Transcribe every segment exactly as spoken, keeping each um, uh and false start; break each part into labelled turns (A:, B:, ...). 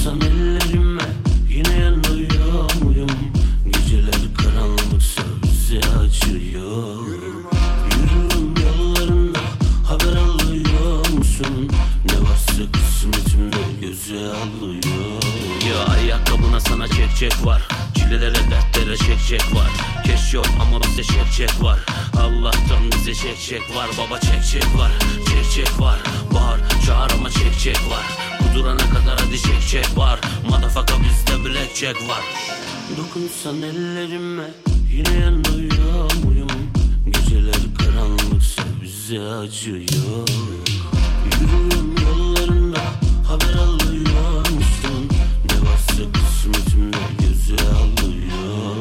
A: Dokunsan ellerime yine yanıyor muyum? Geceler karanlıksa bize acıyor. Yürürüm yollarında, haber alıyor musun? Ne varsa kısmetimde göze alıyor.
B: Ya ayakkabına sana çek çek var, çilelere dertlere çek çek var. Keş yok ama bize çek çek var. Allah'tan bize çek çek var. Baba çek çek var, çek çek var. Bağır çağır ama çek çek var. Kudurana kadar hadi çek çek var. Motherfucker bizde blackjack var.
A: Dokunsan ellerime yine yanıyor muyum? Geceler karanlıksa bize acıyor. Yürüyorum yollarında, haber alıyor musun? Ne varsa kısmetimde göze alıyor.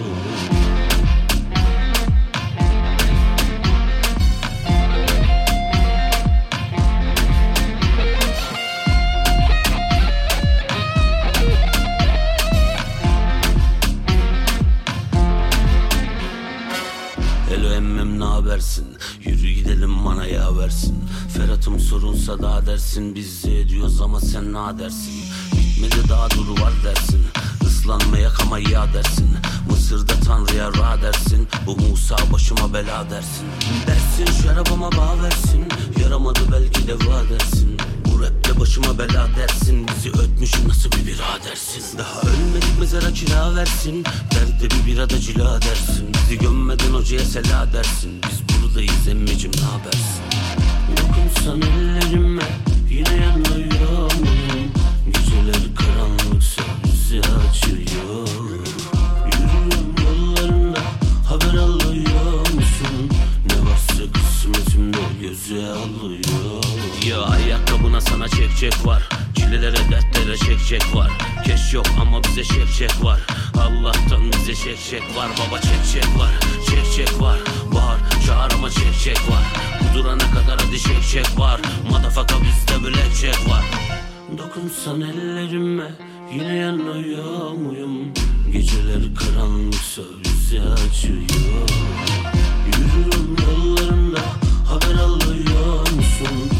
B: Hello emmem nabersin? Yürü gidelim bana yağ versin. Ferhat'ım sorunsa da dersin. Biz de ediyoruz ama sen ne dersin? Bitmedi daha duru var dersin. Islanmaya kama ya dersin. Mısır'da Tanrı'ya ra dersin. Bu Musa başıma bela dersin. Dersin şarabıma bağ versin. Yaramadı belki de va dersin. Bu rapte başıma bela dersin. Bizi ötmüş nasıl bir bira dersin. Daha ölmedik mezara kira versin. Derde bir birada cila dersin. Bizi gömmeden hocaya sela dersin. Biz buradayız emmicim ne habersin?
A: Dokunsan ellerime yine yanıyor muyum? Geceler karanlıksa bize acıyor. Yürüyorum yollarında, haber alıyor musun? Ne varsa kısmetimde göze alıyor.
B: Ya ayakkabına sana çek çek var, çilelere dertlere çek çek var. Keş yok ama bize çek çek var. Allah'tan bize çek çek var. Baba çek çek var, çek çek var. Bağır çağır ama çek çek var. Kudurana kadar hadi çek çek var. Motherfucker bizde blackjack var.
A: Dokunsan ellerime yine yanıyor muyum? Geceler karanlıksa bize acıyor. Yürüyorum yollarında, haber alıyor musun?